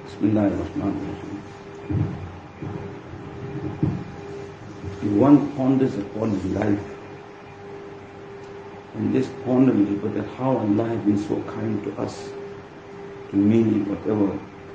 Bismillahirrahmanirrahim. If one ponders upon his life and just ponder a little bit at how Allah has been so kind to us, to me, whatever,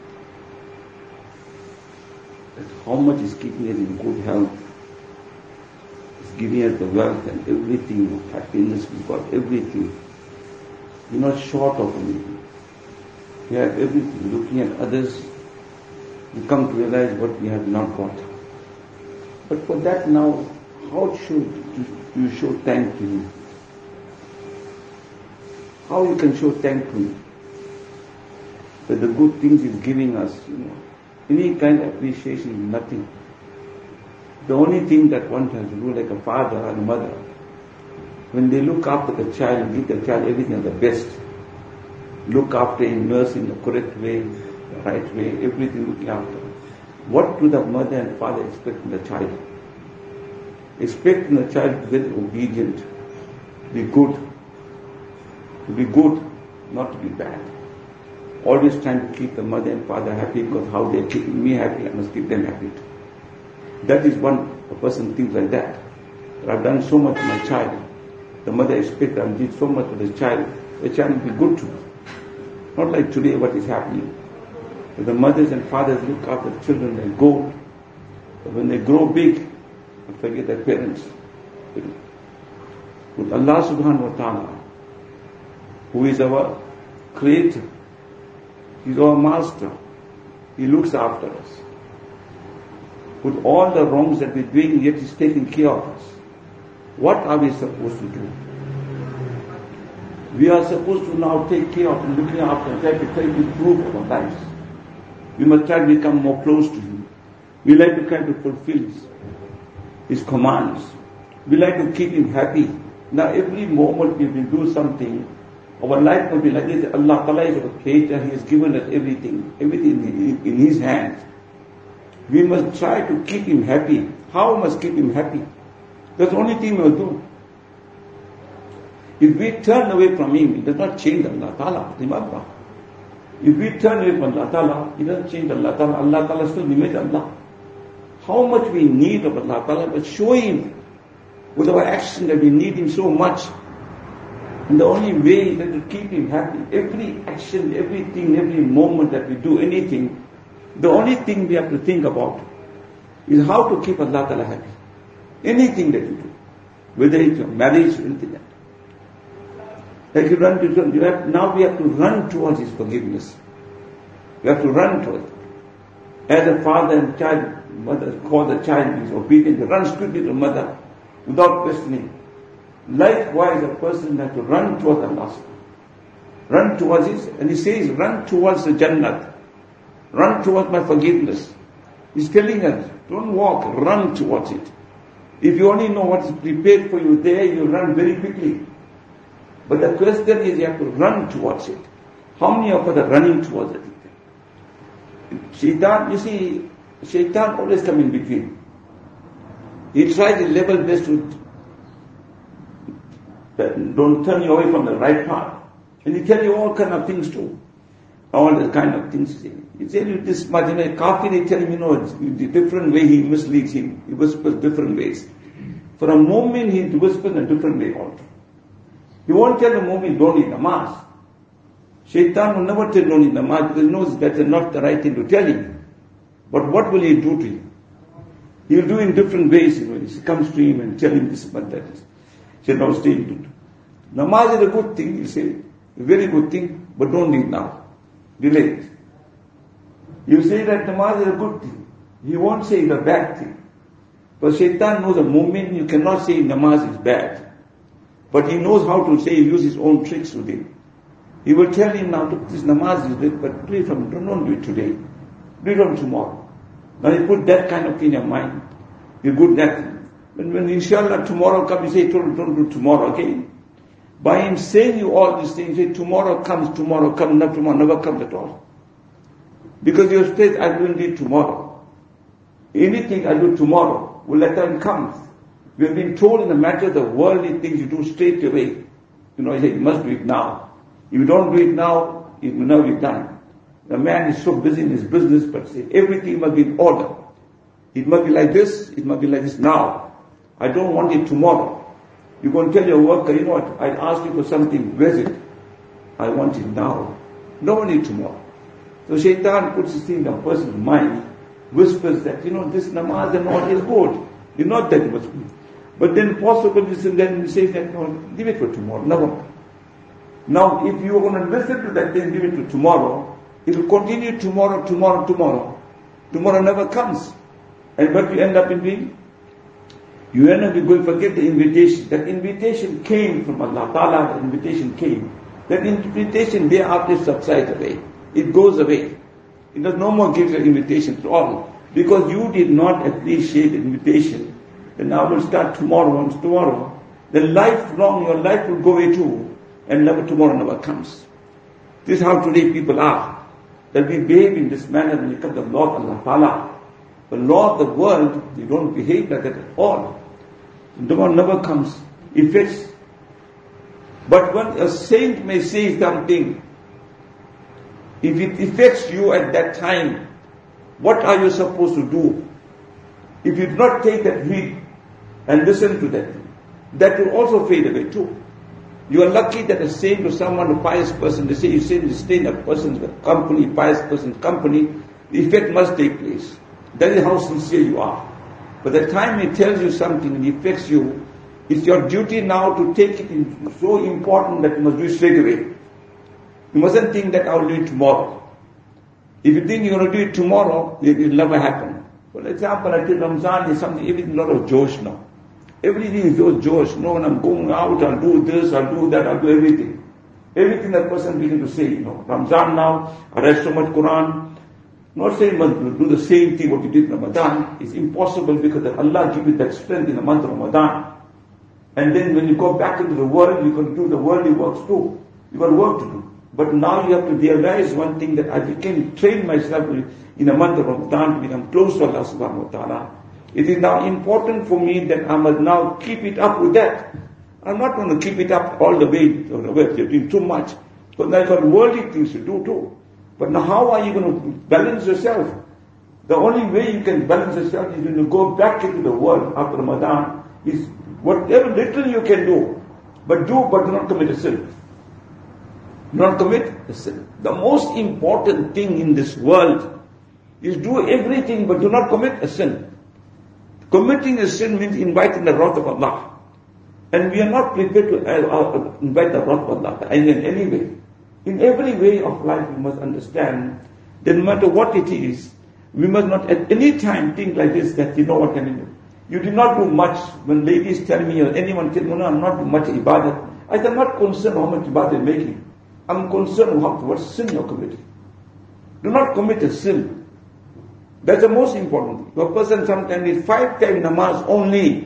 that how much is keeping us in good health, is giving us the wealth and everything, happiness, we've got everything. We're not short of anything. We have everything. Looking at others, we come to realize what we have not got. But for that now, how should you show thanks to Him? How you can show thanks to Him? For the good things He's giving us, Any kind of appreciation is nothing. The only thing that one has to do, like a father and a mother, when they look after the child, give the child everything of the best. Look after him, nurse in the correct way, the right way, everything looking after. What do the mother and father expect from the child? Expect from the child to be very obedient, to be good, not to be bad. Always trying to keep the mother and father happy, because how they are keeping me happy, I must keep them happy. That is a person thinks like that. I've done so much for my child. The mother expects I did so much for the child will be good to me. Not like today what is happening. But the mothers and fathers look after the children like gold. But when they grow big, they forget their parents. With Allah subhanahu wa ta'ala, who is our creator, He's our master, He looks after us. With all the wrongs that we're doing, yet He's taking care of us. What are we supposed to do? We are supposed to now take care of and looking after and try to improve our lives. We must try to become more close to Him. We like to try to fulfill His commands. We like to keep Him happy. Now every moment we will do something, our life will be like this. Allah Ta'ala is our creator. He has given us everything in His hands. We must try to keep Him happy. How must keep Him happy? That's the only thing we will do. If we turn away from Him, it does not change Allah Ta'ala. Remember. If we turn away from Allah Ta'ala, it doesn't change Allah Ta'ala. Allah Ta'ala still remains Allah. How much we need of Allah Ta'ala, but show Him with our action that we need Him so much. And the only way is to keep Him happy. Every action, everything, every moment that we do anything, the only thing we have to think about is how to keep Allah Ta'ala happy. Anything that you do, whether it's your marriage or anything like that. Like you run to, now we have to run towards His forgiveness. We have to run towards it. As a father and child, mother call the child, is obedient, he runs quickly to mother without questioning. Likewise, a person has to run towards Allah. Run towards His, and He says, run towards the Jannah. Run towards my forgiveness. He's telling us, don't walk, run towards it. If you only know what is prepared for you there, you run very quickly. But the question is, you have to run towards it. How many of us are running towards it? Shaitan, you see, Shaitan always comes in between. He tries his level best to don't turn you away from the right path. And he tells you all kind of things too. All the kind of things. He tells you this much. Kafir, he tells him, the different way he misleads him. He whispers different ways. For a moment, he whispers in a different way also. He won't tell the moment, don't eat namaz. Shaitan will never tell don't eat namaz, because he knows that's not the right thing to tell him. But what will he do to you? He will do in different ways. He comes to him and tell him this, but that is. He said, no, stay. Namaz is a good thing, he said. A very good thing, but don't eat now. Delay it. You say that namaz is a good thing. He won't say it's a bad thing. But Shaitan knows the moment you cannot say namaz is bad. But he knows how to say, use his own tricks with it. He will tell him now, look, this namaz is good, but don't do it today. Do it on tomorrow. Now you put that kind of thing in your mind. You're good at that. When inshallah tomorrow comes, you say, don't do tomorrow again. By him saying you all these things, you say, tomorrow comes, not tomorrow, never comes at all. Because you said, I will do it tomorrow. Anything I do tomorrow will let time come. We have been told in the matter of the worldly things you do straight away. You say, you must do it now. If you don't do it now, it will never be done. The man is so busy in his business, but say everything must be in order. It must be like this, it must be like this now. I don't want it tomorrow. You go and tell your worker, you know what, I asked you for something, where's it? I want it now. Don't want it tomorrow. So Shaitan puts this thing in a person's mind, whispers that, this namaz and all is good. It's not that much good. But then possible, then he says that, no, leave it for tomorrow. Never. Now, if you are going to listen to that, then leave it to tomorrow. It will continue tomorrow. Tomorrow never comes. And what you end up in being? You end up going, forget the invitation. That invitation came from Allah Ta'ala, the invitation came. That invitation thereafter subsides away. It goes away. It does no more give you an invitation at all. Because you did not appreciate the invitation. Then I will start tomorrow. Then lifelong, your life will go away too. And tomorrow never comes. This is how today people are. That we behave in this manner when you come to the Lord Allah Ta'ala. The Lord of the world, they don't behave like that at all. Tomorrow never comes. Effects. But when a saint may say something, if it affects you at that time, what are you supposed to do? If you do not take that heed and listen to that, that will also fade away too. You are lucky that a saint or someone, a pious person, they say you stay in a person's company, pious person's company, the effect must take place. That is how sincere you are. But the time he tells you something and it affects you, it's your duty now to take it in so important that you must do it straight away. You mustn't think that I will do it tomorrow. If you think you're going to do it tomorrow, it will never happen. For example, until Ramzan is something, everything a lot of Josh now. Everything is so Josh. No, when I'm going out, I'll do this, I'll do that, I'll do everything. Everything that person begins to say, Ramzan now, I read so much Quran. Not saying to do the same thing what you did in Ramadan. It's impossible because Allah gives you that strength in the month of Ramadan. And then when you go back into the world, you can do the worldly works too. You got work to do. But now you have to realize one thing, that I became train myself in the month of Ramadan to become close to Allah subhanahu wa ta'ala. It is now important for me that I must now keep it up with that. I'm not going to keep it up all the way. You're doing too much. Because I've got worldly things to do too. But now how are you going to balance yourself? The only way you can balance yourself is when you go back into the world after Ramadan, is whatever little you can do. But do not commit a sin. Do not commit a sin. The most important thing in this world is do everything but do not commit a sin. Committing a sin means inviting the wrath of Allah. And we are not prepared to invite the wrath of Allah in any way. In every way of life we must understand that no matter what it is, we must not at any time think like this, that what can you do? You did not do much. When ladies tell me or anyone tell me, no, I'm not doing much ibadah, I am not concerned how much ibadah you're making. I'm concerned what sin you're committing. Do not commit a sin. That's the most important thing. A person sometimes needs 5 times namaz only.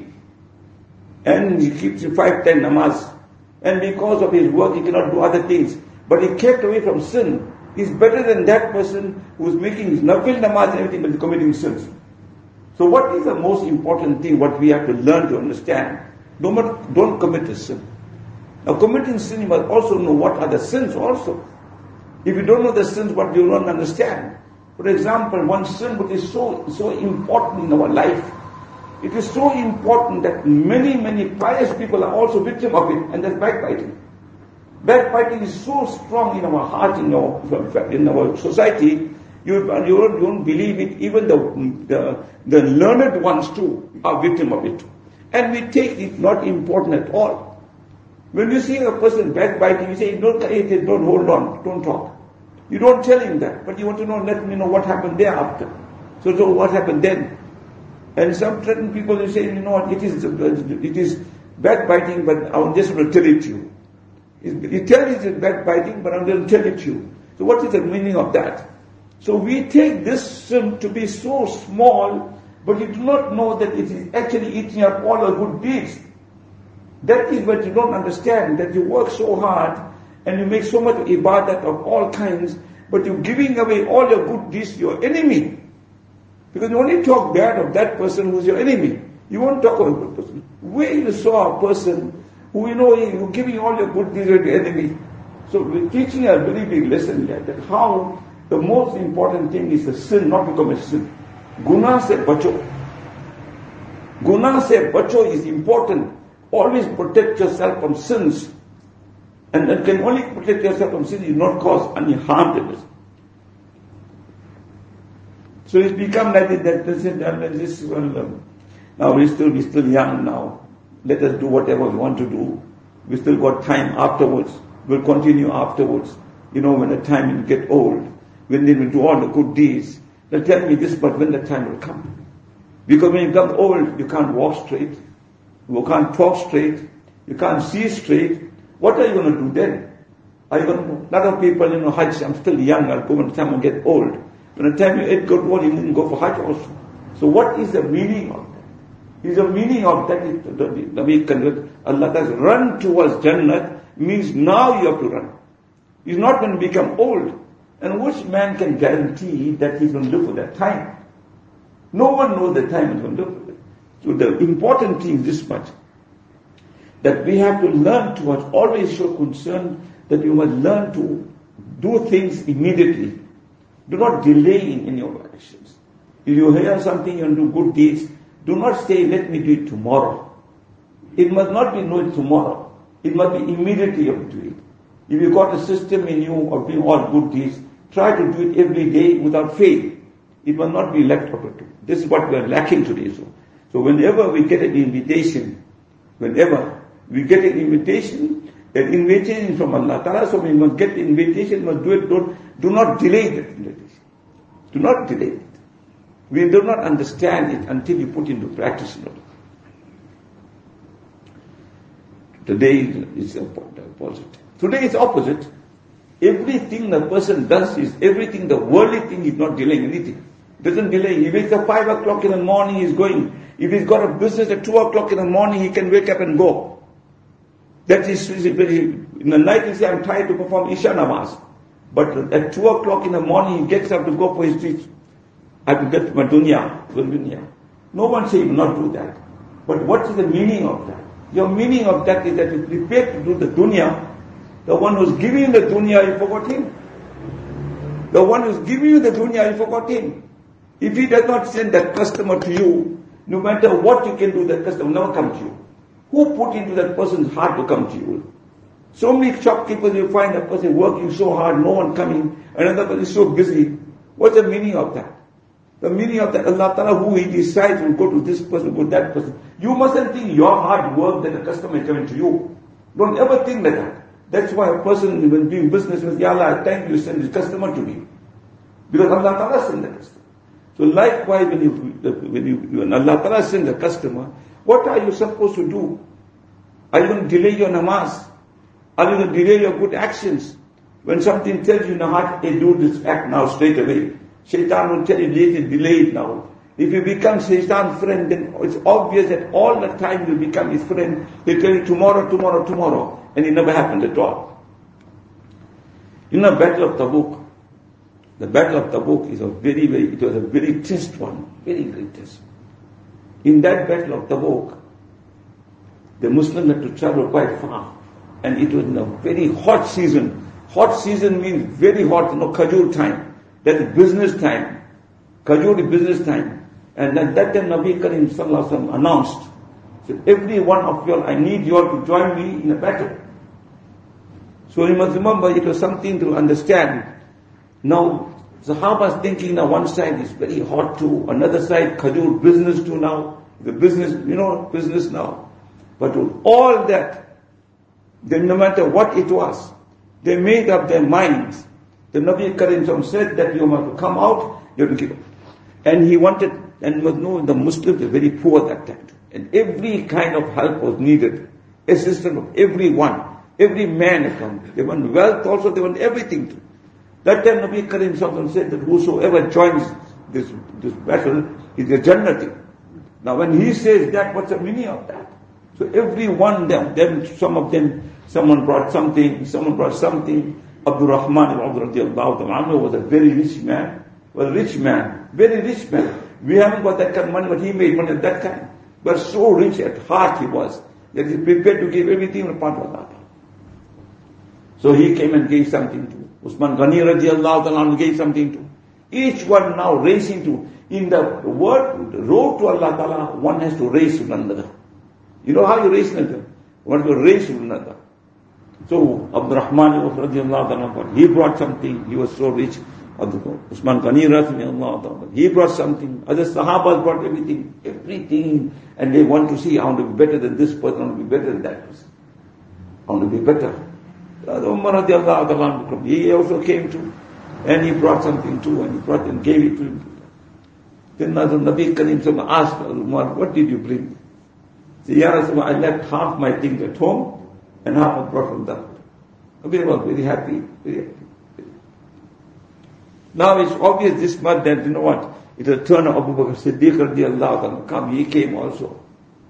And he keeps 5 times namaz. And because of his work he cannot do other things. But he kept away from sin. He's better than that person who's making his nafil namaz and everything but committing sins. So what is the most important thing what we have to learn to understand? Don't commit a sin. Now committing sin, you must also know what are the sins also. If you don't know the sins, what you don't understand. For example, one sin which is so important in our life. It is so important that many pious people are also victim of it, and that's backbiting. Backbiting is so strong in our heart, in our society, you don't believe it. Even the learned ones too are victim of it. And we take it not important at all. When you see a person backbiting, you say, don't hold on, don't talk. You don't tell him that, but you want to know, let me know what happened thereafter. So what happened then? And some certain people, you say, it is backbiting, but I'm just going to tell it to you. You tell it's backbiting, but I'm going to tell it to you. So what is the meaning of that? So we take this sin to be so small, but you do not know that it is actually eating up all our good deeds. That is what you don't understand, that you work so hard, and you make so much ibadat of all kinds, but you're giving away all your good deeds to your enemy. Because you only talk bad of that person who's your enemy. You won't talk of a good person. Where you saw a person who you're giving all your good deeds to your enemy. So we're teaching a very big lesson here, that how The most important thing is the sin, not become a sin. Guna se bacho. Guna se bacho is important. Always protect yourself from sins. And you can only protect yourself from sins, you not cause any harm to this. So it's become like this. Now we're still young now. Let us do whatever we want to do. We still got time afterwards. We'll continue afterwards. When the time will get old, when they will do all the good deeds, they'll tell me this, but when the time will come. Because when you become old, you can't walk straight. You can't talk straight. You can't see straight. What are you going to do then? Are you going to, a lot of people, Hajj, I'm still young, I'll go when the time I get old. When the time you get old, you didn't go for Hajj also. So what is the meaning of that? The meaning of that is, the way Allah says, run towards Jannah, means now you have to run. He's not going to become old. And which man can guarantee that he's going to live for that time? No one knows the time he's going to live for it. So the important thing is this much, that we have to learn towards, always show concern that you must learn to do things immediately. Do not delay in your actions. If you hear something and do good deeds, do not say, let me do it tomorrow. It must not be no tomorrow. It must be immediately you have to do it. If you got a system in you of doing all good deeds, try to do it every day without fail. It must not be left over to. This is what we are lacking today. So whenever we get an invitation from Allah Ta'ala, so we must get the invitation, must do it, do not delay that invitation. Do not delay it. We do not understand it until you put into practice. Today is opposite. Today is opposite. Everything the person does is everything, the worldly thing is not delaying anything. Doesn't delay. He wakes up 5 o'clock in the morning, he's going. If he's got a business at 2 o'clock in the morning, he can wake up and go. That is very, in the night he says, I'm tired to perform Isha Namaz. But at 2 o'clock in the morning, he gets up to go for his streets. I have to get my dunya. No one says not do that. But what is the meaning of that? Your meaning of that is that you prepare to do the dunya. The one who's giving you the dunya, you forgot him. The one who's giving you the dunya, you forgot him. If he does not send that customer to you, no matter what you can do, that customer will never come to you. Who put into that person's heart to come to you? So many shopkeepers, you find a person working so hard, no one coming, another person is so busy. What's the meaning of that? The meaning of that, Allah Ta'ala, who He decides will go to this person, go to that person. You mustn't think your hard work that the customer is coming to you. Don't ever think like that. That's why a person, when doing business, says, Ya Allah, thank you, send the customer to me. Because Allah Ta'ala sent the customer. So likewise, when Allah Ta'ala sends the customer, what are you supposed to do? Are you going to delay your namaz? Are you going to delay your good actions? When something tells you in the heart, hey, do this act now straight away. Shaitan will tell you, delay it now. If you become Shaitan's friend, then it's obvious that all the time you become his friend. He'll tell you tomorrow. And it never happened at all. In the Battle of Tabuk, the Battle of Tabuk is it was a very test one. Very great test. In that Battle of Tabuk, the Muslims had to travel quite far. And it was in a very hot season. Hot season means very hot, Khajur time. That is business time. Khajur is business time. And at that time Nabi Karim Sallallahu Alaihi Wasallam announced, said, every one of you all, I need you all to join me in a battle. So you must remember, it was something to understand. Now, Sahaba's thinking now one side is very hot too, another side Khajur business too now. The business, business now. But with all that, then no matter what it was, they made up their minds. The Nabi Karim said that you have to come out, you have to give up. And he wanted, and was known, the Muslims were very poor that time. And every kind of help was needed. Assistance of everyone. Every man had come. They want wealth also, they want everything too. That time Nabi Karim said that whosoever joins this battle is a Jannati. Now when he says that, what's the meaning of that? So every one of them, someone brought something. Abdul Rahman al-Awd was a very rich man. Very rich man. We haven't got that kind of money, but he made money at that time. But so rich at heart he was, that he prepared to give everything apart from Allah. So he came and gave something to Usman Ghani radiallahu ta'ala gave something to. Each one now racing to. In the road to Allah ta'ala, one has to race with another. You know how you race with another? One has to race with another. So Abdurrahman radiallahu ta'ala, he brought something, he was so rich. Usman Ghani radiallahu ta'ala, he brought something. Other Sahabas brought everything. And they want to see, I want to be better than this person, I want to be better than that person. I want to be better. Umar radiallahu ta'ala, he also came to, and he brought something too, and he brought and gave it to him. Then Nabi Karim asked Umar, what did you bring? He said, Ya Rasulullah, I left half my things at home, and half I brought from that. Nabi was very happy, very happy. Now it's obvious this much that, you know what, it's a turn of Abu Bakr Siddiq radiallahu ta'ala. Come, he came also.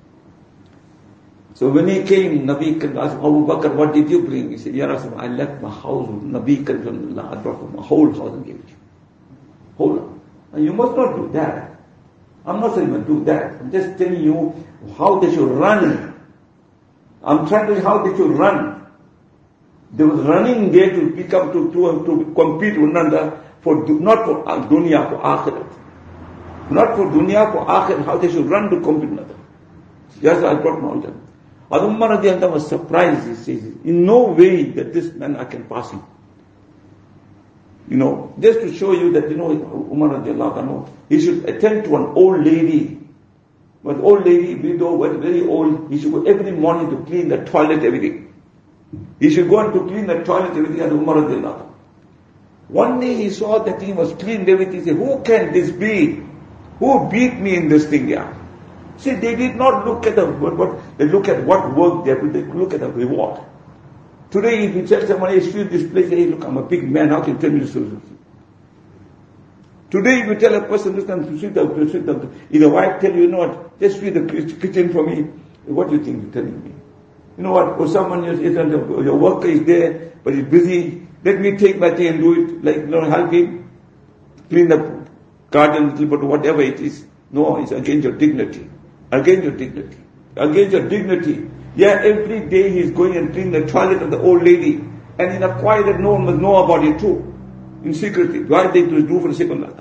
So when he came, Nabi Karim asked Abu Bakr, what did you bring? He said, Ya Rasulullah, I left my house with Nabi Karim, I brought from my whole house and gave it to you. Whole house. And you must not do that. I'm not saying you do that. I'm just telling you how they should run. I'm trying to tell you how they should run. They was running there to become, to compete with another, not for dunya, for akhirat. Not for dunya, for akhirat, how they should run to compete with another. Yes, I brought my own. Umar radiallahu anhu was surprised. He says, in no way that this man I can pass him. You know, just to show you that, you know, Umar radiallahu anhu, he should attend to an old lady. But old lady, widow, very old, he should go every morning to clean the toilet, everything. He should go on to clean the toilet, everything, as Umar radiallahu anhu. One day he saw that he was cleaned everything. He said, who can this be? Who beat me in this thing here? See, they did not look at they look at what work they have, they look at the reward. Today, if you tell someone, hey, sweep this place, hey, look, I'm a big man, how can you tell me to sweep? Today, if you tell a person, listen, sweep the, if the wife tell you, you know what, just sweep the kitchen for me, what do you think you're telling me? You know what, or someone, your worker is there, but he's busy, let me take my thing and do it, like, you know, help him, clean the garden a little bit, whatever it is. No, it's against your dignity. Against your dignity. Against your dignity. Yeah, every day he's going and cleaning the toilet of the old lady. And in a quiet that no one must know about it too. In secrecy. Why they do for the sake of Allah?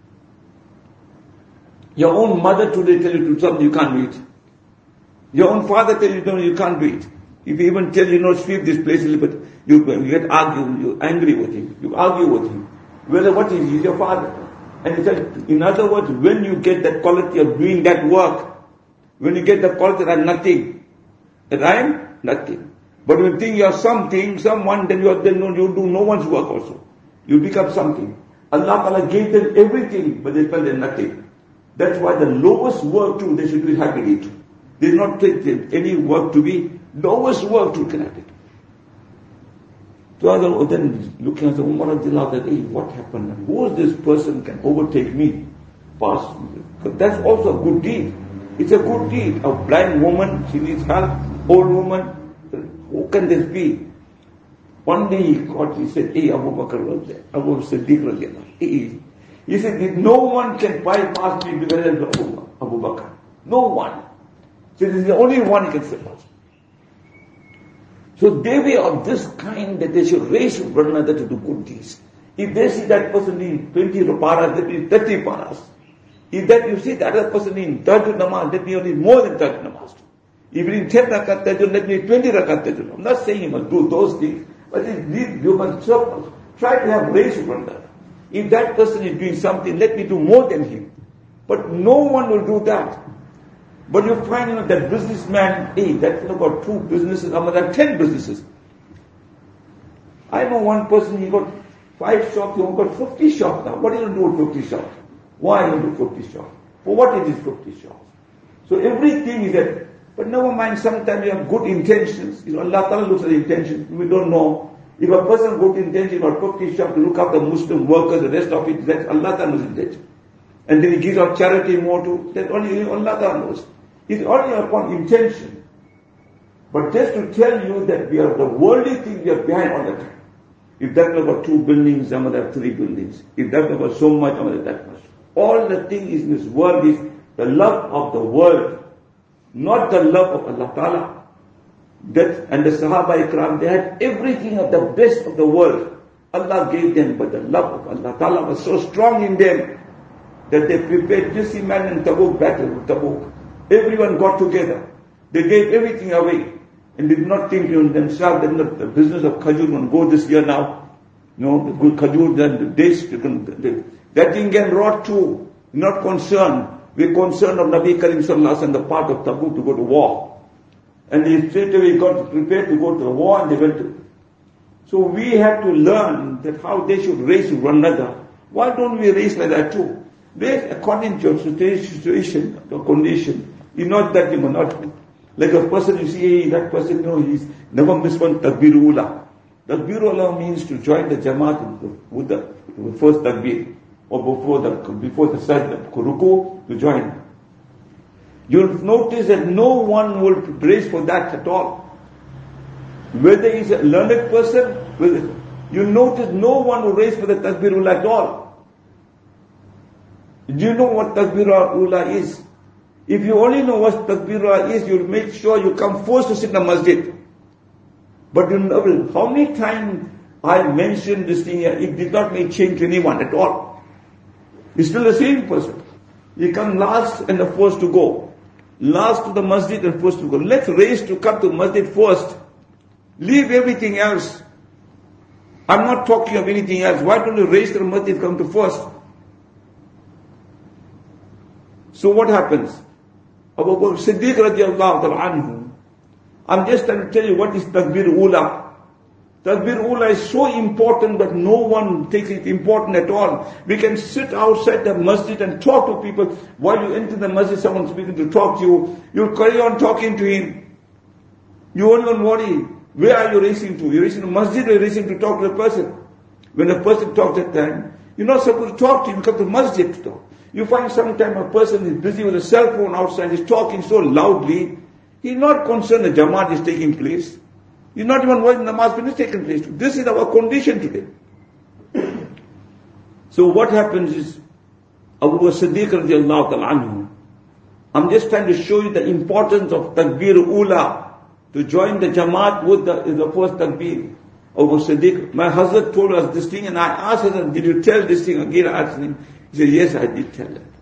Your own mother today tell you to do something, you can't do it. Your own father tell you, no, you can't do it. If he even tell you, no, sweep this place a little bit, you get argued, you're angry with him. You argue with him. Whether what is, he's your father. And he said, in other words, when you get that quality of doing that work, when you get the quality that nothing, nothing. But when you think you are something, someone, then you do no one's work also. You become something. Allah Ta'ala gave them everything, but they felt they're nothing. That's why the lowest work too, they should be happy to. They did not take any work to be lowest work to connect it. So then looking at the Umar that, hey, what happened? Who is this person can overtake me? Pass me. But that's also a good deed. It's a good deed. A blind woman, she needs help. Old woman, who can this be? One day he said, hey, Abu Bakr was there. Abu Siddiq was there. He said, no one can bypass me because of Abu Bakr. No one. So this is the only one he can surpass. So they were of this kind that they should race one another to do good deeds. If they see that person in 20 paras, that means 30 paras. If that you see that other person in 30 namaz, that means more than 30 namaz. If in 10 rakat tajud, that means 20 rakat tajud. I'm not saying you must do those things, but you must try to have race one another. If that person is doing something, let me do more than him. But no one will do that. But you find, that businessman, hey, that's got 2 businesses, there are 10 businesses. I know one person, he got 5 shops, he got 50 shops now. What are you going to do with 50 shops? Why are you going to do 50 shops? For what is this 50 shops? So everything is that. But never mind, sometimes you have good intentions. Allah Ta'ala looks at the intentions. We don't know. If a person good intention or 50 shops to look after Muslim workers, the rest of it, that's Allah Ta'ala's intention. And then he gives out charity more to, that only Allah Ta'ala knows. It's only upon intention. But just to tell you that we are the worldly thing, we are behind all the time. If that was about 2 buildings, some of them 3 buildings. If that was about so much, some of them that much. All the thing is in this world is the love of the world, not the love of Allah Ta'ala. And the Sahaba Ikram, they had everything of the best of the world. Allah gave them, but the love of Allah Ta'ala was so strong in them that they prepared. Just imagine Tabuk battle, Tabuk. Everyone got together. They gave everything away. And they did not think themselves that the business of Khajur will go this year now. No, the good Khajur, then the days, that thing can rot too. Not concerned. We're concerned of Nabi Karim Sallallahu Alaihi Wasallam, the part of Tabuk to go to war. And they straight away got prepared to go to the war, and they went to. So we have to learn that how they should race with one another. Why don't we race like that too? Race according to your situation, your condition. You know that you will not. Like a person, you see, hey, that person, he's never missed one takbir ula. Takbir ula means to join the Jamaat with the first takbir, or before the sajda, ruku, to join. You'll notice that no one will race for that at all. Whether he's a learned person, you'll notice no one will race for the takbir ula at all. Do you know what takbir ula is? If you only know what takbirah is, you'll make sure you come first to sit in the masjid. But you know, how many times I mentioned this thing here, it did not make change to anyone at all. He's still the same person. You come last and the first to go. Last to the masjid and first to go. Let's race to come to masjid first. Leave everything else. I'm not talking of anything else. Why don't you race to the masjid, come to first? So what happens? Abu Bakr Siddiq radiallahu ta'ala anhu. I'm just trying to tell you what is Takbir Ula. Takbir Ula is so important that no one takes it important at all. We can sit outside the masjid and talk to people. While you enter the masjid, someone's speaking to talk to you. You'll carry on talking to him. You won't even worry. Where are you racing to? You're racing to masjid or you're racing to talk to the person? When a person talks at time, you're not supposed to talk to him. You come to masjid to talk. You find sometimes a person is busy with a cell phone outside, he's talking so loudly, he's not concerned the Jamaat is taking place. He's not even worried the namaz is taking place. This is our condition today. So what happens is, Abu Bakr Siddiq radiallahu ta'ala anhu, I'm just trying to show you the importance of Takbir Ula, to join the Jamaat with the first Takbir. Abu Bakr Siddiq, my husband told us this thing, and I asked him, did you tell this thing? Again I asked him. He said, yes, I did tell that.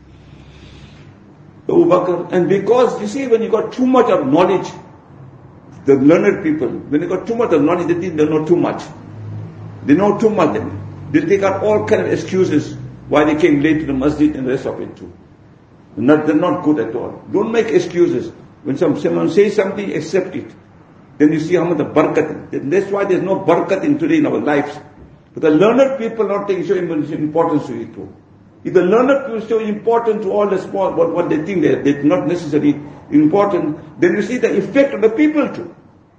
Abu Bakr, and because, you see, when you got too much of knowledge, the learned people, when you got too much of knowledge, they think they know too much. They know too much. They take out all kind of excuses why they came late to the masjid and the rest of it too. They're not good at all. Don't make excuses. When someone says something, accept it. Then you see how much the barakat. That's why there's no barakat in today in our lives. But the learned people are not taking so importance to it too. If the learned people show important to all the small, what they think they're not necessarily important, then you see the effect of the people too.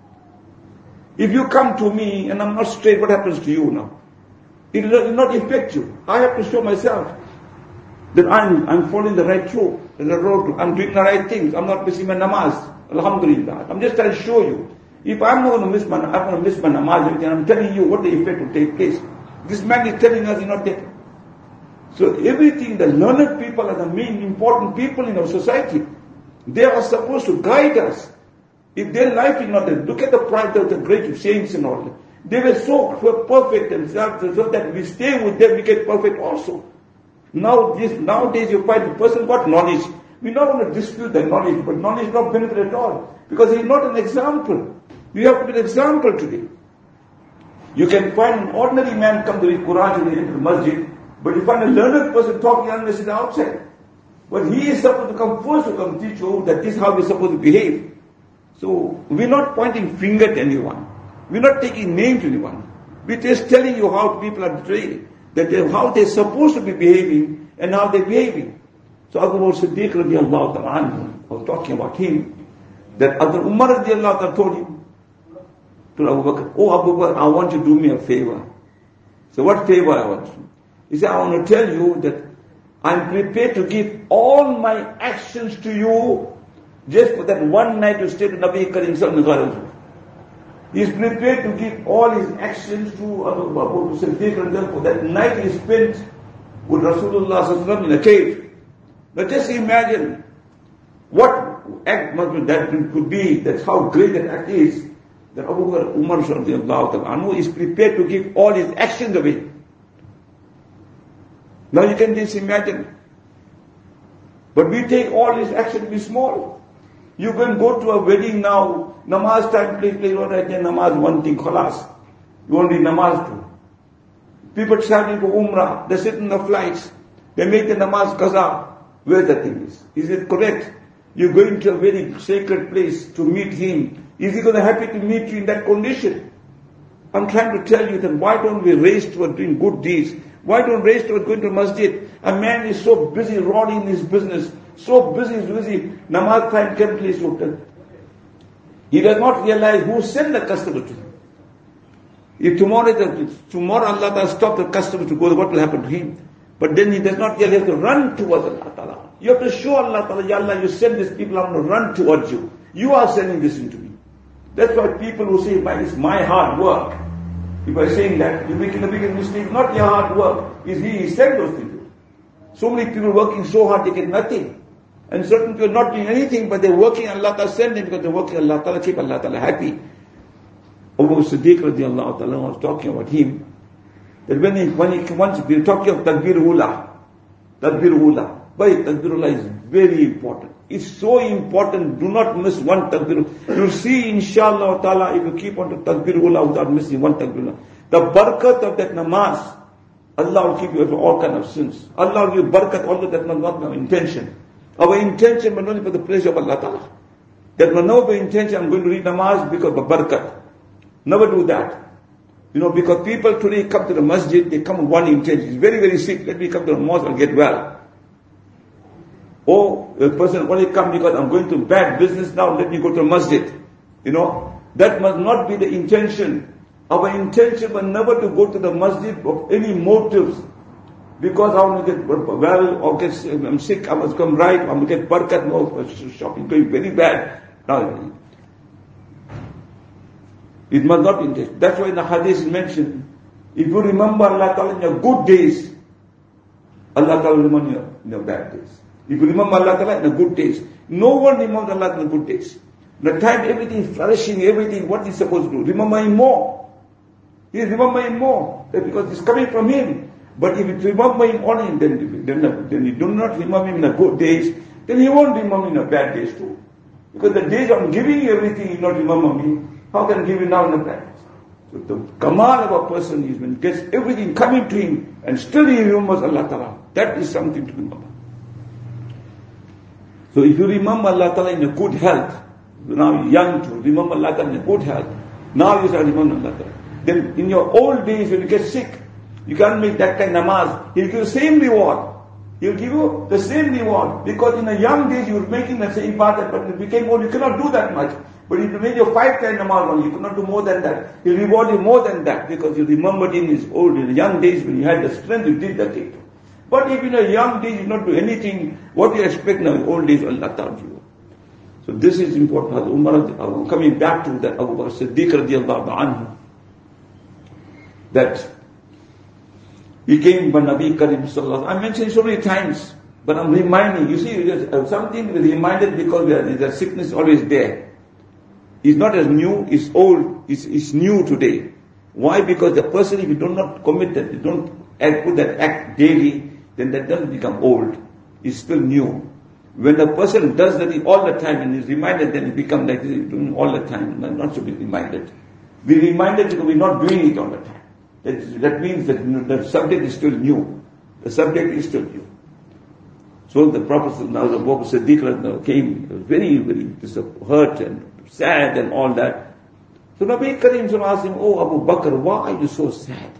If you come to me and I'm not straight, what happens to you now? It will not affect you. I have to show myself that I'm following the right road, I'm doing the right things, I'm not missing my namaz. Alhamdulillah. I'm just trying to show you. If I'm not going to miss my namaz, I'm telling you what the effect will take place. This man is telling us he's not dead. So everything, the learned people are the main important people in our society. They are supposed to guide us. If their life is not there, look at the pride of the great saints and all. They were so perfect themselves, so that we stay with them, we get perfect also. Nowadays you find the person got knowledge. We not want to dispute the knowledge, but knowledge is not benefit at all. Because he is not an example. You have to be an example today. You can find an ordinary man come to read Quran in the masjid, but you find a learned person talking unless it's outside. But he is supposed to come first to come teach you that this is how we're supposed to behave. So we're not pointing finger at anyone. We're not taking name to anyone. We're just telling you how people are trained, how they're supposed to be behaving and how they're behaving. So Abu Bakr Siddiq radiallahu ta'ala anhu, I was talking about him, that Hazrat Umar radiallahu ta'ala told him, to Abu Bakr, oh Abu Bakr, I want you to do me a favor. So what favor I want you? He said, I want to tell you that I'm prepared to give all my actions to you just for that one night to stay to Nabi Karim Sallallahu Alaihi Wasallam. He is prepared to give all his actions to Abu Bakr Siddiq for that night he spent with Rasulullah Sallallahu Alaihi Wasallam in a cave. But just imagine what act that could be, that's how great that act is. that Abu Bakr Umar radiallahu ta'ala anhu is prepared to give all his actions away. Now you can just imagine. But we take all his actions to be small. You can go to a wedding now, namaz time, please, namaz, one thing, khalas. You only namaz too. People traveling for Umrah, they sit in the flights, they make the namaz qaza. Where the thing is? Is it correct? You're going to a very sacred place to meet him. Is he going to be happy to meet you in that condition? I'm trying to tell you that why don't we race toward doing good deeds? Why don't we race toward going to masjid? A man is so busy running his business, so busy, namaz time can please look. He does not realize who sent the customer to him. If tomorrow Allah Ta'ala stop the customer to go, what will happen to him? But then he does not yet have to run towards Allah Ta'ala. You have to show Allah Ta'ala, Ya Allah, you send these people, I'm going to run towards you. You are sending this into me. That's why people who say, it's my hard work. If I saying that, you're making a big mistake. Not your hard work. Is he sent those things. So many people working so hard, they get nothing. And certain people not doing anything, but they're working, Allah Ta'ala send them because they're working, Allah Ta'ala keep Allah Ta'ala happy. Abu Siddiq radiallahu ta'ala was talking about him, that when he once we're talking of Takbir Ula. But Takbir Ula is very important. It's so important, do not miss one Takbir. You'll see inshallah ta'ala, if you keep on to Takbir Ula without missing one Takbir Ula. The barakat of that namaz, Allah will keep you from all kind of sins. Allah will give barakat, although that must not be our intention. Our intention was only for the pleasure of Allah ta'ala. That was never the intention, I'm going to read namaz because of barakat. Never do that. Because people today come to the masjid, they come with one intention. He's very, very sick. Let me come to the mosque and get well. Or a person only come because I'm going to bad business now, let me go to the masjid. That must not be the intention. Our intention was never to go to the masjid of any motives. Because I want to get well, or I'm sick, I must come right, I must get barakat, no, shopping going very bad. Now, it must not be intention. That's why in the hadith is mentioned, if you remember Allah Ta'ala in your good days, Allah Ta'ala will remember you in your bad days. If you remember Allah Ta'ala in the good days, no one remembers Allah in the good days. The time everything is flourishing, everything, what is supposed to do? Remember Him more. He remember Him more. Because it's coming from Him. But if you remember Him only, then you do not remember Him in the good days, then He won't remember in the bad days too. Because the days I'm giving you everything, you not remember me. How can I give you now in the practice? So the kamal of a person is when he gets everything coming to him and still he remembers Allah Ta'ala. That is something to remember. So if you remember Allah Ta'ala in a good health, now you're young to remember Allah Ta'ala in a good health, now you start remembering Allah Ta'ala. Then in your old days when you get sick, you can't make that kind of namaz. He'll give you the same reward. He'll give you the same reward. Because in the young days you were making the same ibadat, but when you became old you cannot do that much. But if you made your 5 times namaz only, you could not do more than that. He'll reward you more than that because you remembered in his old, in the young days when you had the strength, you did that thing. But if in the young days you not do anything, what do you expect now in old days Allah tells you? So this is important. Umar, coming back to that Abu Bakr Siddiq radiallahu anhu, that he came by Nabi Karim sallallahu. I mentioned so many times, but I'm reminding. You see, something is reminded because the sickness is always there. It's not as new, it's old, it's new today. Why? Because the person, if you do not commit that, you don't put that act daily, then that doesn't become old. It's still new. When the person does that all the time and is reminded, then it becomes like this, doing all the time, not to be reminded. Be reminded because we're not doing it all the time. That means that the subject is still new. The subject is still new. So the Prophet Abu Bakr Siddiq came very, very hurt and sad and all that. So Nabi Karim asked him, "Oh Abu Bakr, why are you so sad?"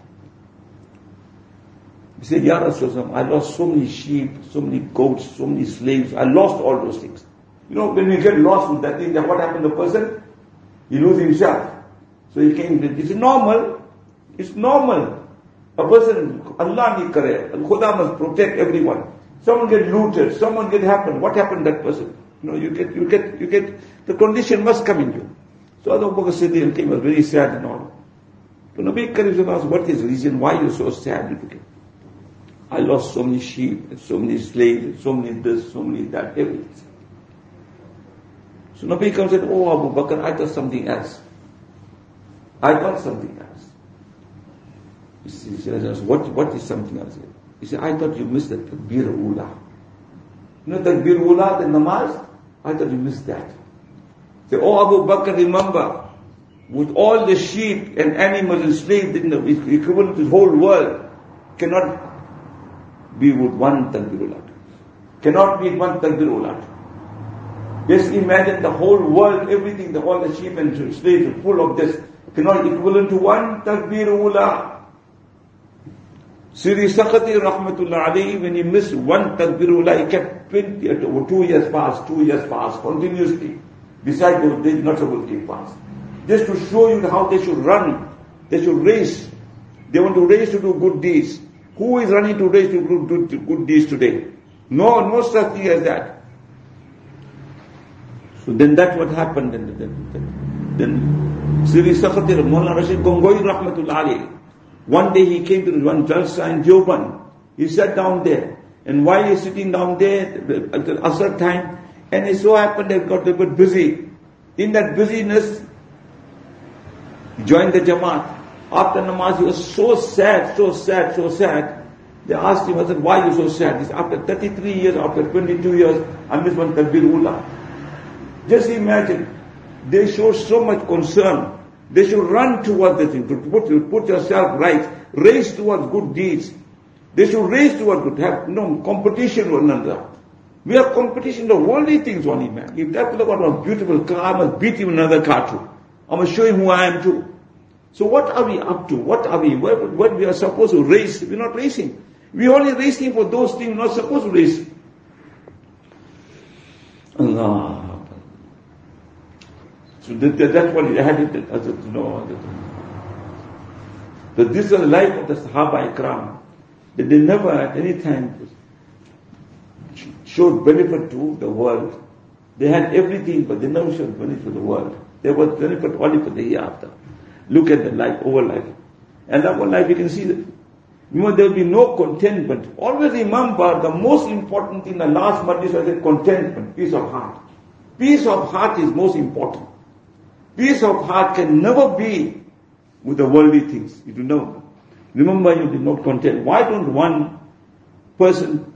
He said, "Ya Rasulullah, I lost so many sheep, so many goats, so many slaves. I lost all those things." When we get lost with that thing, then what happened to the person? He loses himself. So he came, it's normal. It's normal. A person, Allah ni kare, Khuda must protect everyone. Someone get looted, someone get happened. What happened to that person? You get, the condition must come in you. So Abu Bakr Siddiq came, was very sad and all. So Nabi Karim asked, what is the reason why you're so sad? I lost so many sheep, so many slaves, so many this, so many that, everything. So Nabi Karim said, "Oh Abu Bakr, I thought something else." I got something else. He says, what is something else? He said, I thought you missed the Takbir Ula. You know Takbir Ula, the namaz? I thought you missed that. He said, oh Abu Bakr, remember, with all the sheep and animals enslaved in the equivalent to the whole world, cannot be with one Takbir Ula. Cannot be one Takbir Ula. Just imagine the whole world, everything, all the sheep and slaves are full of this. Cannot equivalent to one Takbir Ula. Siri Sakhati Rahmatullah alayhi, when he missed one Takbir Ula, he kept 2 years fast, continuously. Besides those days, not able to keep fast. Just to show you how they should run. They should race. They want to race to do good deeds. Who is running to race to do good deeds today? No such thing as that. So then that's what happened. Then Siri Sakhati Maulana Rashid Gangoi Rahmatullah alayhi. One day he came to one Jalsa in Joban. He sat down there. And while he's sitting down there at the Asr time, and it so happened they got a bit busy. In that busyness, he joined the Jamaat. After namaz, he was so sad. They asked him, I said, why are you so sad? He said, after 33 years, after 22 years, I missed one Takbir Ula. Just imagine, they show so much concern. They should run towards the thing, to put yourself right, race towards good deeds. They should race towards good, have no competition with one another. We have competition of worldly things only, man. If that fellow got a beautiful car, I must beat him in another car too. I must show him who I am too. So what are we up to? What are we? What we are supposed to race? We're not racing. We're only racing for those things we're not supposed to race. Allah. So that's what I had it as a know. That this is the life of the Sahaba Ikram. That they never at any time showed benefit to the world. They had everything, but they never showed benefit to the world. They were benefit only for the hereafter. Look at the life, over life. And that one life you can see that. You know, there will be no contentment. Always remember the most important thing, the last Majlis I said, contentment, peace of heart. Peace of heart is most important. Peace of heart can never be with the worldly things. You do know. Remember, you did not content. Why don't one person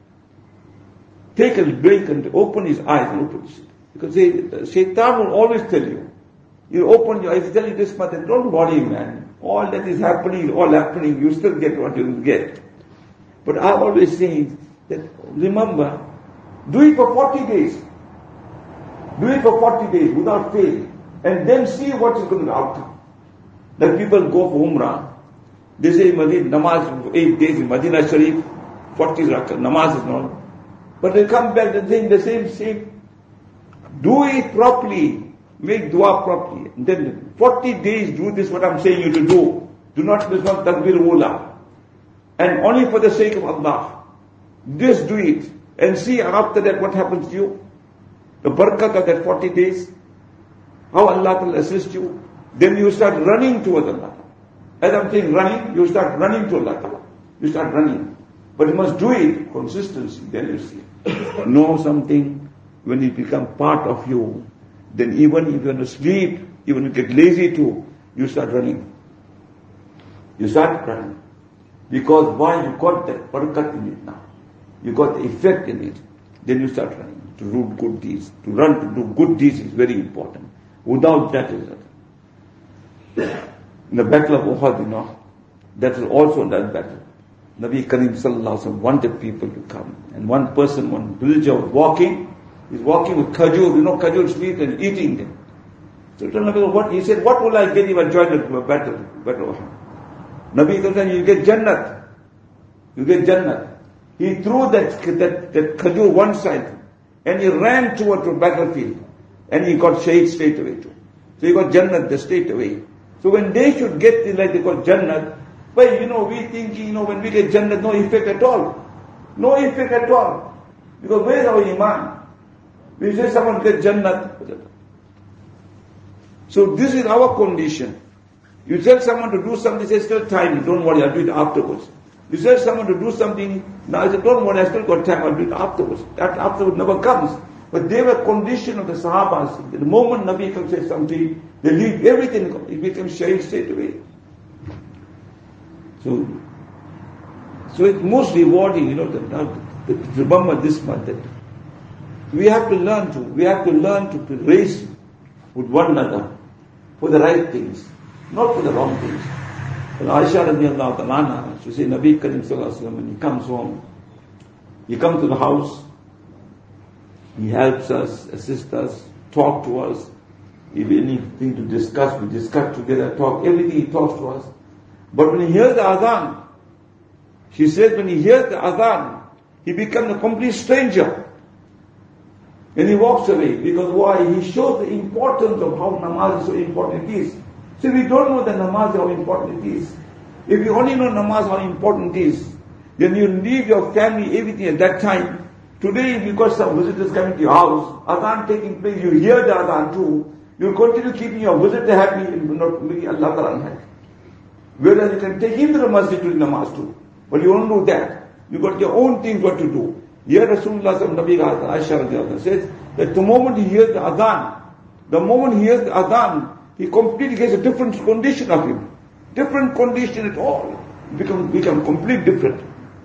take a break and open his eyes and open his eyes? Because Shaitan will always tell you. You open your eyes, he tell you this much, and don't worry, man. All that is happening, you still get what you will get. But I always say that, remember, do it for 40 days. Do it for 40 days without fail. And then see what is going to be the outcome. Like people go for Umrah, they say namaz 8 days in Madinah Sharif, 40 rakah, namaz is not. But they come back and think the same. Do it properly. Make dua properly. And then 40 days do this what I'm saying you to do. Do not miss one Takbir Ula. And only for the sake of Allah. Just do it. And see after that what happens to you. The barakat of that 40 days. How Allah will assist you. Then you start running towards Allah. As I'm saying running, you start running to Allah. You start running. But you must do it consistency. Then you see. Know something. When it becomes part of you, then even if you're asleep, even if you get lazy too, you start running. You start running. Because why? You got that barakat in it now. You got the effect in it. Then you start running. To do good deeds. To run to do good deeds is very important. Without that is it. In the battle of Uhud, that is also that battle. Nabi Karim Sallallahu Alaihi Wasallam wanted people to come. And one person, one villager was walking. He's walking with khajur, khajur sweet and eating them. So Nabi, he said, what will I get if I join the battle of Uhud? Nabi said, you get Jannat. You get Jannat. He threw that khajur one side and he ran towards the battlefield. And he got shahed straight away too. So he got Jannat straight away. So when they should get they got Jannat, but we think, when we get Jannat, no effect at all. No effect at all. Because where is our Iman? We say someone gets Jannat. So this is our condition. You tell someone to do something, say still time, don't worry, I'll do it afterwards. You tell someone to do something, now I say don't worry, I still got time, I'll do it afterwards. That afterwards never comes. But they were conditioned of the Sahabas. The moment Nabi comes say something, they leave everything, it becomes shahid straight away. So it's most rewarding, to remember this month that we have to learn to race with one another for the right things, not for the wrong things. And Aisha radiallahu ta'ala, she said, Nabi Karim sallallahu alaihi wasallam, when he comes home, he comes to the house, he helps us, assists us, talk to us. If anything to discuss, we discuss together, talk, everything he talks to us. But when he hears the adhan, she says when he hears the adhan, he becomes a complete stranger. And he walks away. Because why? He shows the importance of how namaz is so important it is. So we don't know the namaz how important it is. If you only know namaz how important it is, then you leave your family, everything at that time. Today, because some visitors coming to your house, adhan taking place, you hear the adhan too, you continue keeping your visitor happy and not making Allah Ta'ala unhappy. Whereas you can take him to the masjid to do namaz too. But you don't do that. You got your own things what to do. Here Rasulullah Aisha says that the moment he hears the adhan, he completely gets a different condition of him. Different condition at all. Become completely different.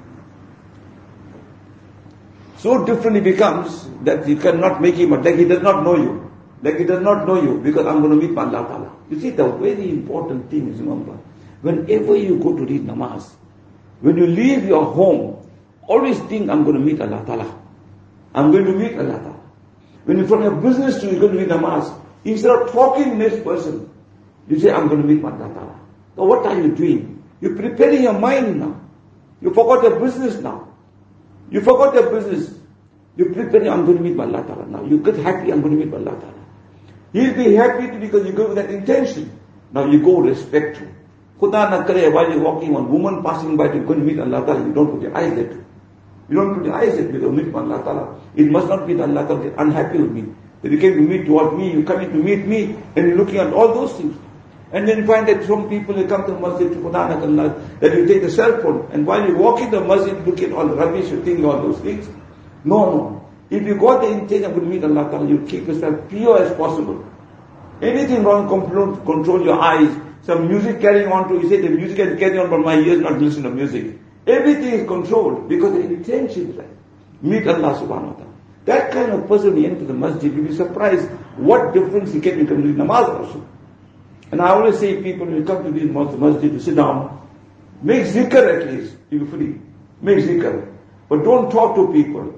So different he becomes that you cannot make him like he does not know you. Like he does not know you because I'm going to meet Allah Ta'ala. You see, the very important thing is, remember, whenever you go to read namaz, when you leave your home, always think, I'm going to meet Allah Ta'ala. I'm going to meet Allah Ta'ala. When you're from your business to, you're going to read namaz, instead of talking to next person, you say, I'm going to meet Allah Ta'ala. So what are you doing? You're preparing your mind now. You forgot your business now. You forgot your business. You're preparing, I'm going to meet Allah Ta'ala now. You get happy, I'm going to meet Allah Ta'ala. He'll be happy because you go with that intention. Now you go respectful. Khuda na kare, while you're walking, one woman passing by, you're going to meet Allah Ta'ala. You don't put your eyes there too. You don't put your eyes there because meet Allah Ta'ala. It must not be that Allah Ta'ala is unhappy with me. That you came to meet towards me, you're coming to meet me, and you're looking at all those things. And then you find that some people, they come to the masjid to Quran and Allah, that you take the cell phone, and while you walk in the masjid, look at all the rubbish, you think all those things. No. If you got the intention of meet Allah Ta'ala, you keep yourself pure as possible. Anything wrong, control your eyes. Some music carrying on to, you say the music is carrying on, but my ears not listen to music. Everything is controlled because the intention is right. Meet Allah subhanahu wa ta'ala. That kind of person, when he enters the masjid, you'll be surprised what difference he can become in namaz also. And I always say people, when you come to the masjid to sit down, make zikr at least, you'll be free. Make zikr. But don't talk to people.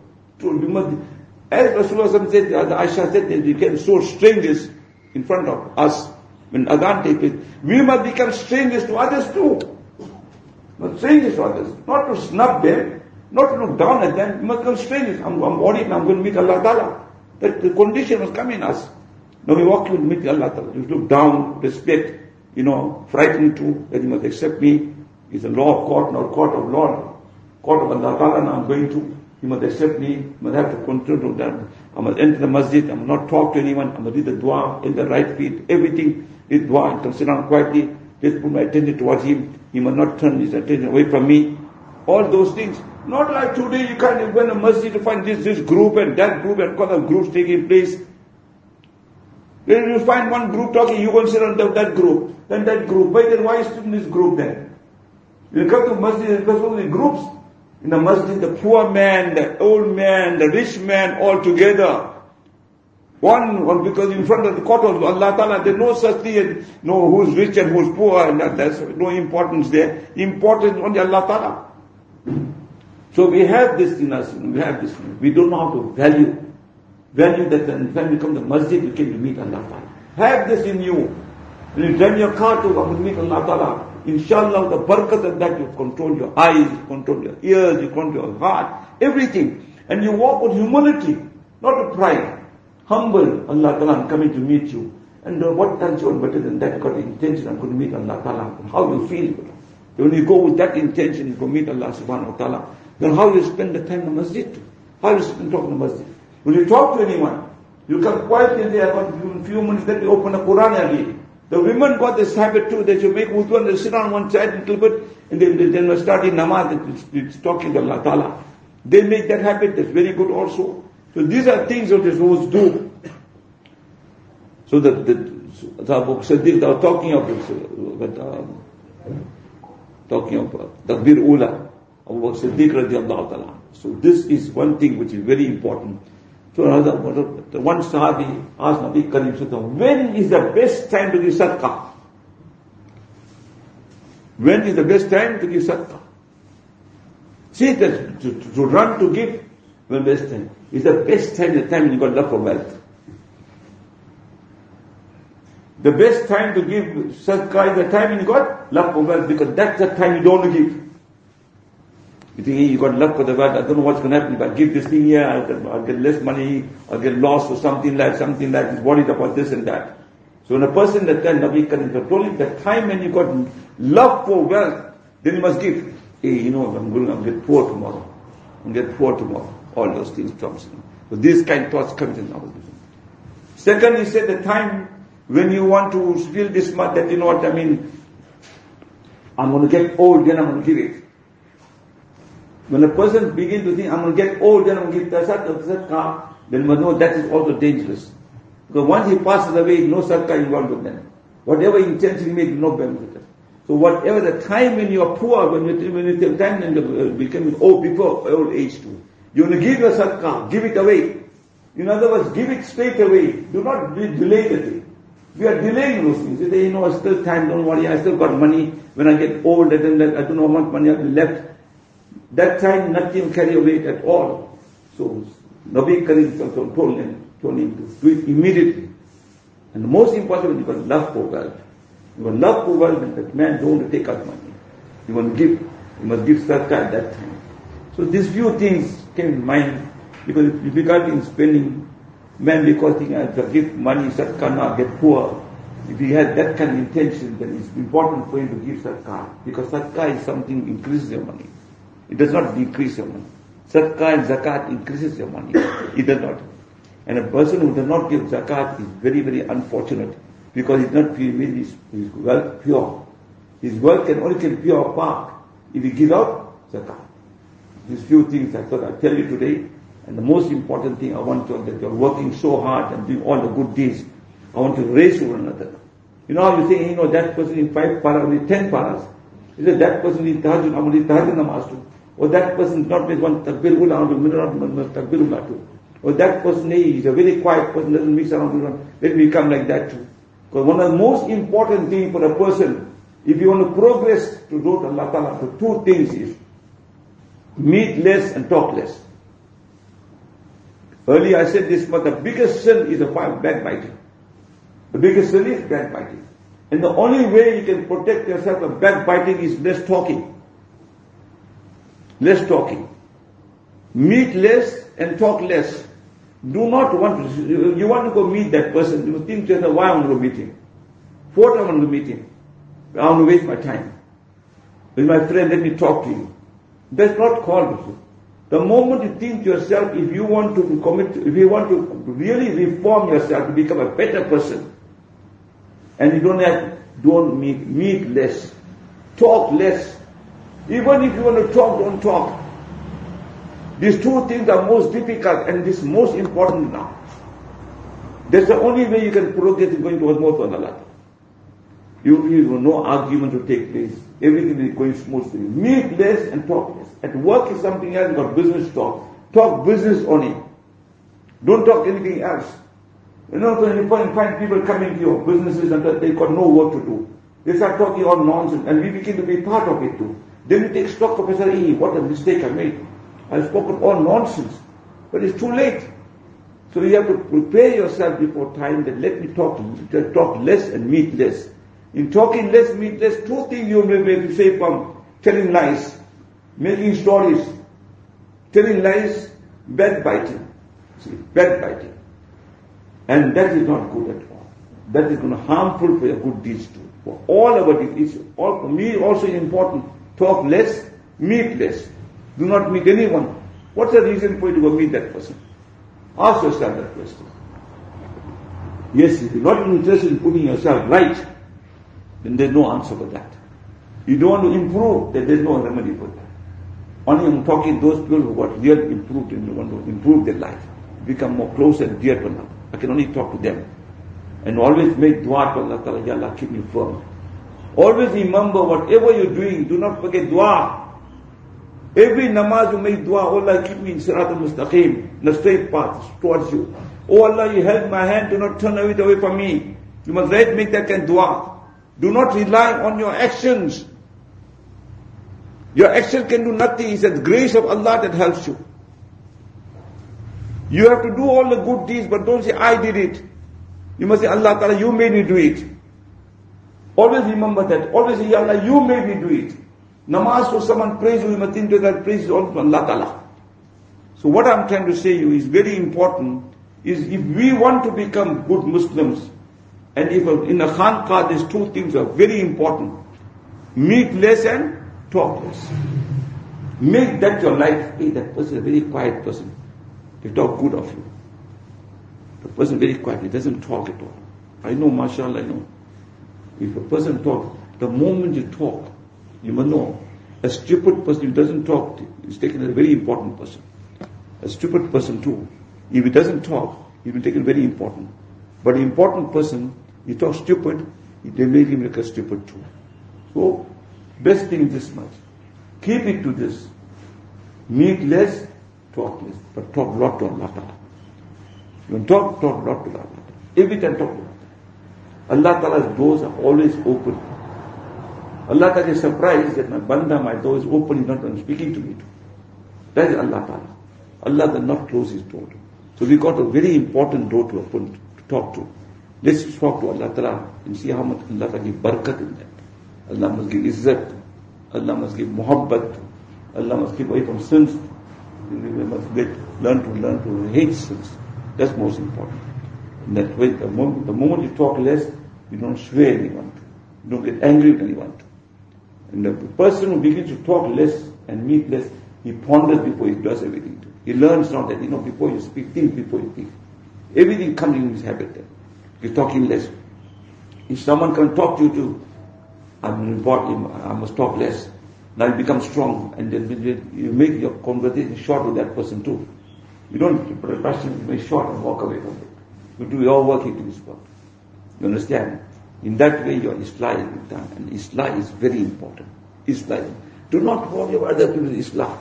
As Rasulullah said, as Aisha said, that we became so strangers in front of us. When adhan takes place, we must become strangers to others too. Not strangers to others. Not to snub them, not to look down at them. We must become strangers. I'm worried, I'm going to meet Allah Ta'ala. That the condition must come in us. Now we walk to meet Allah Ta'ala. You look down, respect, frightened too, that He must accept me. It's a law of court, not court of law. Court of Allah Ta'ala, now I'm going to. He must accept me. He must have to continue to that. I must enter the masjid. I must not talk to anyone. I must read the dua in the right feet. Everything is dua. I can sit down quietly. Just put my attention towards him. He must not turn his attention away from me. All those things. Not like today you can't go in a masjid to find this group and that group and all the groups taking place. Then you find one group talking, you go and sit on that group. Then that group. Why is in this group then? You come to masjid, there's only groups. In the masjid, the poor man, the old man, the rich man, all together. One because in front of the court of Allah Ta'ala, there's no such thing as who's rich and who's poor, and that's no importance there. Importance only Allah Ta'ala. So we have this in us, we don't know how to value that when we come to the masjid, we came to meet Allah Ta'ala. Have this in you. When you drive your car to meet Allah Ta'ala, inshallah, the barakat of that, you control your eyes, you control your ears, you control your heart, everything. And you walk with humility, not with pride. Humble, Allah Ta'ala, coming to meet you. And what turns you on better than that? You got the intention, I'm going to meet Allah Ta'ala. How you feel? When you go with that intention, you go meet Allah Subhanahu wa Ta'ala. Then how you spend the time in the masjid? How you spend talk in the masjid? When you talk to anyone, you come quietly there, about a few minutes, then you open the Quran again. The women got this habit too, that you make wudu and they sit on one side a little bit, and then they start in namaz, it's talking to Allah Ta'ala. They make that habit, that's very good also. So these are things that the Jews do. So the Abu Siddiq, they were talking of Takbir Ula, Abu Bakr Siddiq radiallahu ta'ala. So this is one thing which is very important. So the one Sahabi asked Nabi Karim Sallallahu, when is the best time to give sadaqah? When is the best time to give sadaqah? See that to run to give, when best time. Is the best time, the time when you got love for wealth. The best time to give sadaqah is the time when you got love for wealth, because that's the time you don't want to give. You think, hey, you got love for the wealth, I don't know what's going to happen. If I give this thing here, I'll get less money, I'll get lost or something like, he's worried about this and that. So when a person that then Nabi Karim told him, the time when you got love for wealth, then you must give. Hey, I'm going to get poor tomorrow. I'm going to get poor tomorrow. All those things comes in. So these kind of thoughts comes in our business. Second, he said the time when you want to feel this much that, I'm going to get old, then I'm going to give it. When a person begins to think, I'm going to get old, then I'm going to give sadaqah, then we know that is also dangerous. Because once he passes away, no sadaqah involved with them. Whatever intention he makes, no benefit. So whatever the time when you are poor, when you take time when you become old, before old age too, you want to give your sadaqah, give it away. In other words, give it straight away. Do not delay the thing. We are delaying those things. You say, I still time, don't worry, I still got money. When I get old, I don't know how much money I have left. That time, nothing carry weight at all. So, Nabi Karim told him to do it immediately. And the most important, you got love for wealth. You got love for wealth, and that man don't want to take out money. You want to give. You must give sadaqah at that time. So these few things came in mind, because if you got in spending, man, because he has to give money, sadaqah, not get poor. If he has that kind of intention, then it's important for him to give sadaqah. Because sadaqah is something increases your money. It does not decrease your money. Sadaqah and zakat increases your money. It does not. And a person who does not give zakat is very, very unfortunate, because he's not his wealth pure. His wealth can only get pure apart if he gives out zakat. These few things I thought I'd tell you today. And the most important thing I want to, that you're working so hard and doing all the good deeds, I want to raise one another. How you say, that person in 5 paras, only 10 paras. You say, that person in tahajjud, I'm only tahajjud namaz too. Or that person not make one takbir ula, not takbir ula too. Or that person, he's a very quiet person, doesn't mix around, let me become like that too. Because one of the most important things for a person, if you want to progress to do to Allah Ta'ala, the 2 things is, meet less and talk less. Earlier I said this, but the biggest sin is backbiting. The biggest sin is backbiting. And the only way you can protect yourself from backbiting is less talking. Less talking. Meet less and talk less. Do not want to, you want to go meet that person, you think to yourself, why I want to go meet him? What I want to meet him? I want to waste my time. With my friend, let me talk to you. That's not called. The moment you think to yourself, if you want to really reform yourself to become a better person, and you don't meet less, talk less. Even if you want to talk, don't talk. These 2 things are most difficult, and this is most important now. That's the only way you can progress in going towards more to Allah. You no argument to take place. Everything is going smoothly. Meet less and talk less. At work is something else, got business talk. Talk business only. Don't talk anything else. When you find people coming to your businesses and they got no work to do. They start talking all nonsense, and we begin to be part of it too. Then you take stock of it and say, hey, what a mistake I made. I've spoken all nonsense. But it's too late. So you have to prepare yourself before time that let me talk less and meet less. In talking less, meet less, 2 things you may say from telling lies, making stories, telling lies, backbiting. See, backbiting. And that is not good at all. That is going to harmful for your good deeds too. For all our deeds, for me also important. Talk less, meet less. Do not meet anyone. What's the reason for you to go meet that person? Ask yourself that question. Yes, if you're not interested in putting yourself right, then there's no answer for that. You don't want to improve, then there's no remedy for that. Only I'm talking those people who got real improved and want to improve their life. become more close and dear to Allah. I can only talk to them. And always make dua to Allah Ta'ala, Ya Allah, keep me firm. Always remember, whatever you're doing, do not forget dua. Every namaz you make dua, oh Allah, keep me in Sirat al-Mustaqim, the straight path towards you. Oh Allah, you held my hand, do not turn away from me. You must make that kind of dua. Do not rely on your actions. Your action can do nothing. It's the grace of Allah that helps you. You have to do all the good deeds, but don't say, I did it. You must say, Allah Ta'ala, you made me do it. Always remember that. Always say, Ya Allah, you made me do it. Namaz, so someone prays you, you must think that praise is all to Allah Ta'ala. So what I'm trying to say to you is very important, is if we want to become good Muslims, and if in a Khanqah, these two things are very important. Meet less and talk less. Make that your life. Hey, that person is a very quiet person. They talk good of you. The person very quiet, he doesn't talk at all. I know, mashallah, I know. If a person talks, the moment you talk, you must know, a stupid person who doesn't talk is taken as a very important person. A stupid person too, if he doesn't talk, he will be taken very important. But an important person, he talks stupid, they make him look as stupid too. So, best thing is this much. Keep it to this. Meet less, talk less, but talk a lot to Allah Ta'ala. You talk a lot to Allah Ta'ala. Every time talk to Allah Ta'ala. Allah Ta'ala's doors are always open. Allah Ta'ala is surprised that my banda, my door is open, he's not speaking to me too. That is Allah Ta'ala. Allah will not close his door. So we got a very important door to open, to talk to. Let's talk to Allah Ta'ala and see how much Allah Ta'ala give barakat in that. Allah must give izzat. Allah must give muhabbat. Allah must keep away from sins. We must learn to hate sins. That's most important. And that way, the moment you talk less, you don't swear anyone to. You don't get angry with anyone to. And the person who begins to talk less and meet less, he ponders before he does everything. He learns now that, before you speak, think before you speak. Everything comes in his habit then. You're talking less. If someone can talk to you to, I must talk less. Now you become strong, and then you make your conversation short with that person too. You don't put a question very short and walk away from it. You do your work, he do his work. You understand? In that way your Islah is done, and Islah is very important. Islah. Do not worry about other people's Islah.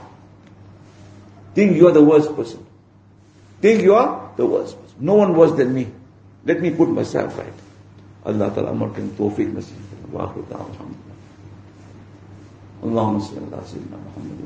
Think you are the worst person. Think you are the worst person. No one worse than me. Let me put myself right. Allah Ta'ala amarkan tawfiq nasib. Wa akhiru da'wana alhamdulillah. اللهم صل على سيدنا محمد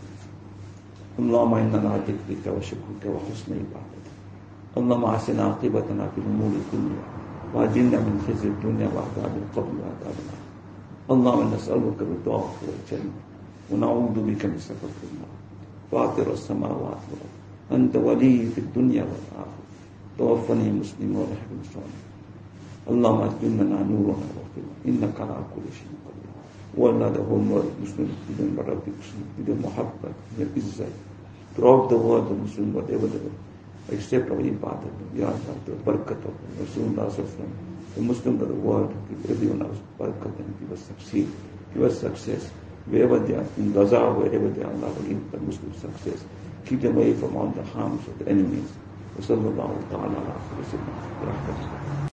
اللهم إنا نعوذ بك وشكرك وحسن عبادتك اللهم أحسن عاقبتنا في الأمور كلها وأجرنا من خزي الدنيا وعذاب القبر وعذاب النار اللهم نسألك رضاك والجنة ونعوذ بك من سخط النار فاطر السماوات والأرض أنت ولي في الدنيا والآخرة توفني مسلما والحقني صالحا اللهم أتمنا نورنا واغفرنا إنك على كل شيء قدير. والله, the whole world, Muslims, with the muhabbat, their izzat. Throughout the world, the Muslims, whatever they were, except our ibadah, Ya Allah, the barakat of Rasulullah Sallallahu Alaihi Wasallam. The Muslims of the world, give everyone else barakat and give us succeed, give us success. Wherever they are, in Gaza, wherever they are, Allah will give the Muslims success. Keep them away from all the harms of the enemies. وصلى الله تعالى على